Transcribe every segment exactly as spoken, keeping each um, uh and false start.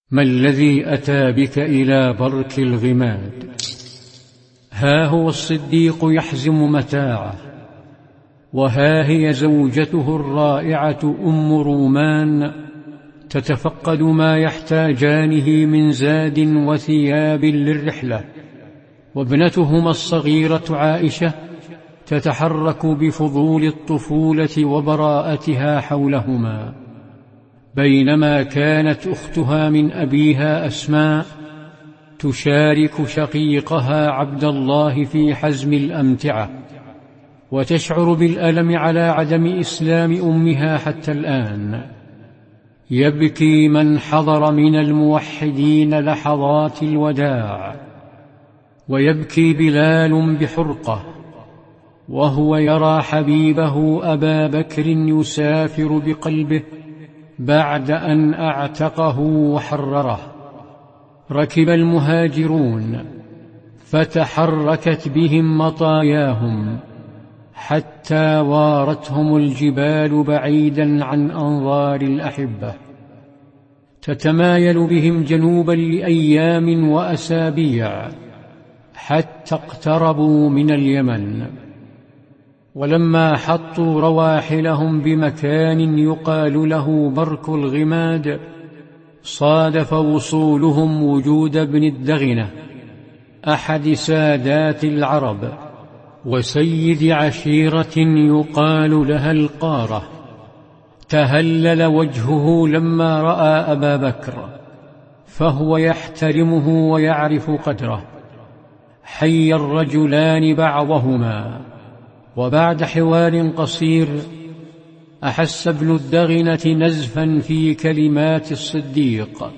ما الذي أتى بك إلى برك الغماد؟ ها هو الصديق يحزم متاعه، وها هي زوجته الرائعة أم رومان تتفقد ما يحتاجانه من زاد وثياب للرحلة، وابنتهما الصغيرة عائشة تتحرك بفضول الطفولة وبراءتها حولهما، بينما كانت أختها من أبيها أسماء تشارك شقيقها عبد الله في حزم الأمتعة، وتشعر بالألم على عدم إسلام أمها حتى الآن. يبكي من حضر من الموحدين لحظات الوداع، ويبكي بلال بحرقة وهو يرى حبيبه أبا بكر يسافر بقلبه بعد أن أعتقه وحرره. ركب المهاجرون فتحركت بهم مطاياهم حتى وارتهم الجبال بعيدا عن أنظار الأحبة، تتمايل بهم جنوبا لأيام وأسابيع حتى اقتربوا من اليمن. ولما حطوا رواحلهم بمكان يقال له برك الغماد، صادف وصولهم وجود ابن الدغنة أحد سادات العرب وسيد عشيرة يقال لها القارة. تهلل وجهه لما رأى أبا بكر، فهو يحترمه ويعرف قدره. حي الرجلان بعضهما، وبعد حوار قصير أحس ابن الدغنة نزفا في كلمات الصديق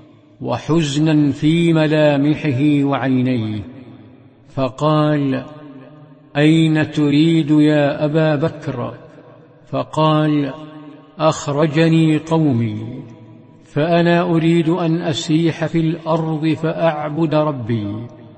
وحزنا في ملامحه وعينيه، فقال: أين تريد يا أبا بكر؟ فقال: أخرجني قومي، فأنا أريد أن أسيح في الأرض فأعبد ربي.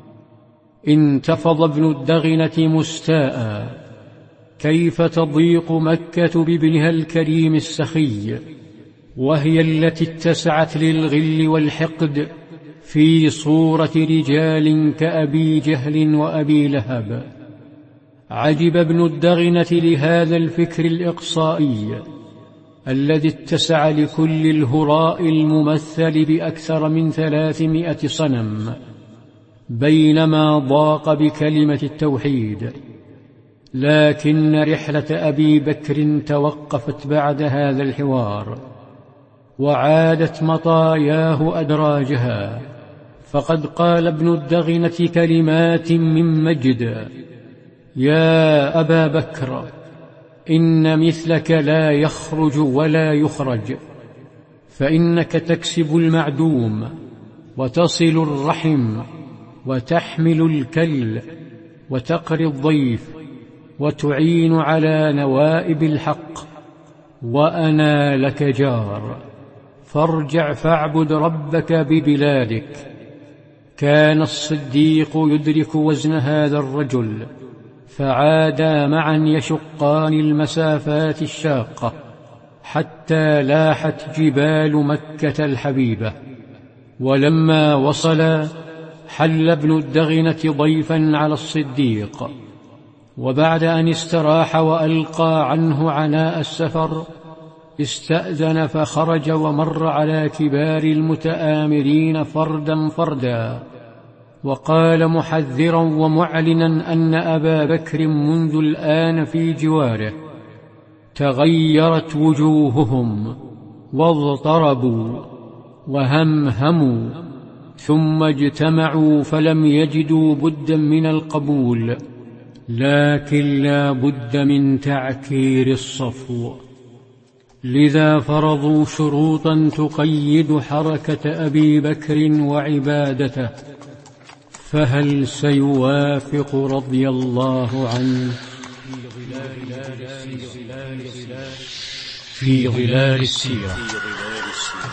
انتفض ابن الدغنة مستاء: كيف تضيق مكة بابنها الكريم السخي، وهي التي اتسعت للغل والحقد في صورة رجال كأبي جهل وأبي لهب. عجب ابن الدغنة لهذا الفكر الإقصائي الذي اتسع لكل الهراء الممثل بأكثر من ثلاثمائة صنم، بينما ضاق بكلمة التوحيد. لكن رحلة أبي بكر توقفت بعد هذا الحوار، وعادت مطاياه أدراجها، فقد قال ابن الدغنة كلمات من مجد: يا أبا بكر، إن مثلك لا يخرج ولا يخرج، فإنك تكسب المعدوم وتصل الرحم وتحمل الكل وتقري الضيف وتعين على نوائب الحق، وأنا لك جار، فارجع فاعبد ربك ببلادك. كان الصديق يدرك وزن هذا الرجل، فعادا معا يشقان المسافات الشاقة حتى لاحت جبال مكة الحبيبة. ولما وصلا حل ابن الدغنة ضيفا على الصديق، وبعد أن استراح وألقى عنه عناء السفر استأذن فخرج، ومر على كبار المتآمرين فردا فردا، وقال محذرا ومعلنا أن أبا بكر منذ الآن في جواره. تغيرت وجوههم واضطربوا وهمهموا، ثم اجتمعوا فلم يجدوا بدا من القبول، لكن لا بد من تعكير الصفو. لذا فرضوا شروطا تقيد حركة أبي بكر وعبادته، فهل سيوافق رضي الله عنه في ظلال السيرة؟